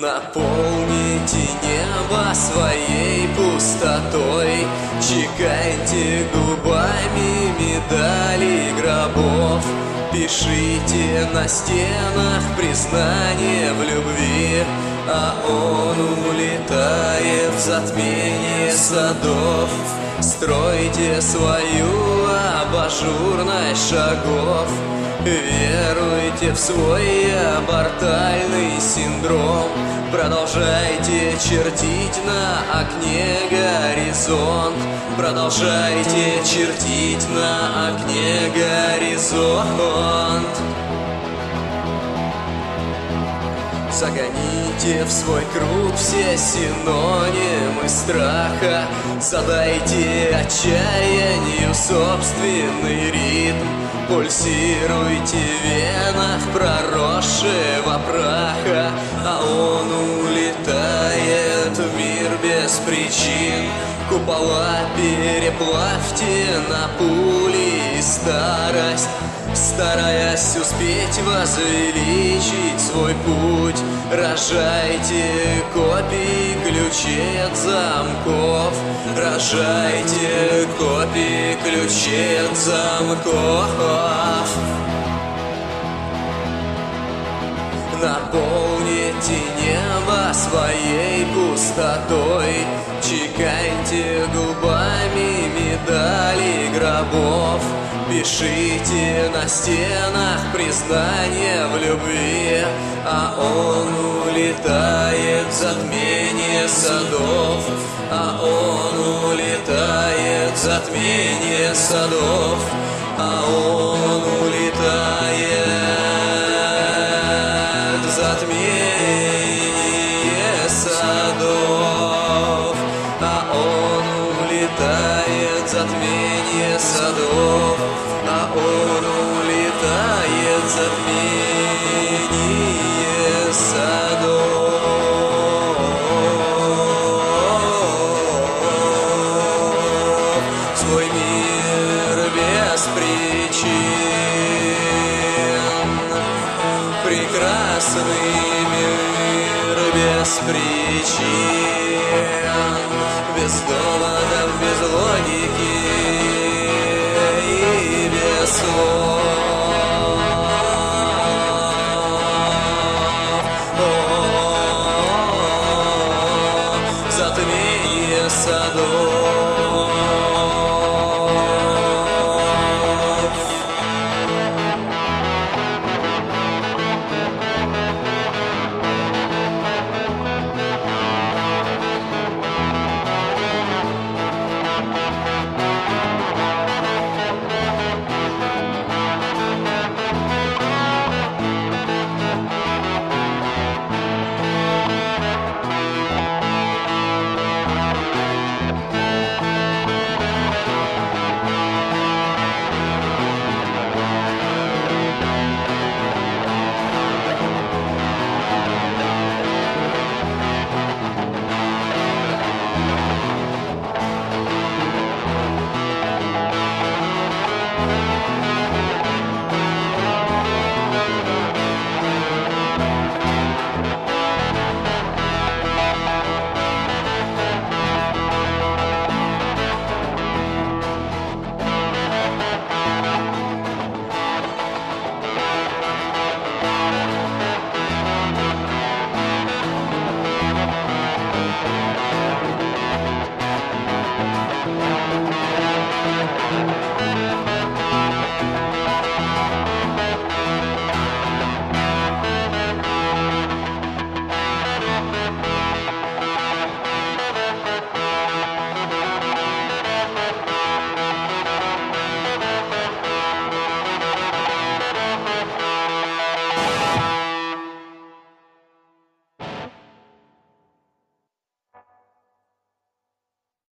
Наполните небо своей пустотой, чекайте губами медали гробов, пишите на стенах признание в любви, а он улетает в затмение садов. Стройте свою абажурность шагов, веруйте в свой абортальный синдром, продолжайте чертить на окне горизонт, продолжайте чертить на окне горизонт. Загоните в свой круг все синонимы страха, задайте отчаянию собственный ритм, пульсируйте в венах проросшего праха, а он улетает в мир без причин. Купола переплавьте на пули и старость, стараясь успеть возвеличить свой путь. Рожайте копии ключей от замков, рожайте копии ключей от замков. Наполните небо своей пустотой, чекайте губами медали гробов, пишите на стенах признание в любви, а он улетает в затмение садов, а он улетает в затмение садов, а он улетает в затмение садов, а он улетает в затмение садов, а он улетает в затмение садов. Свой мир без причин, прекрасный мир без причин, без доводов, без логики и без слов.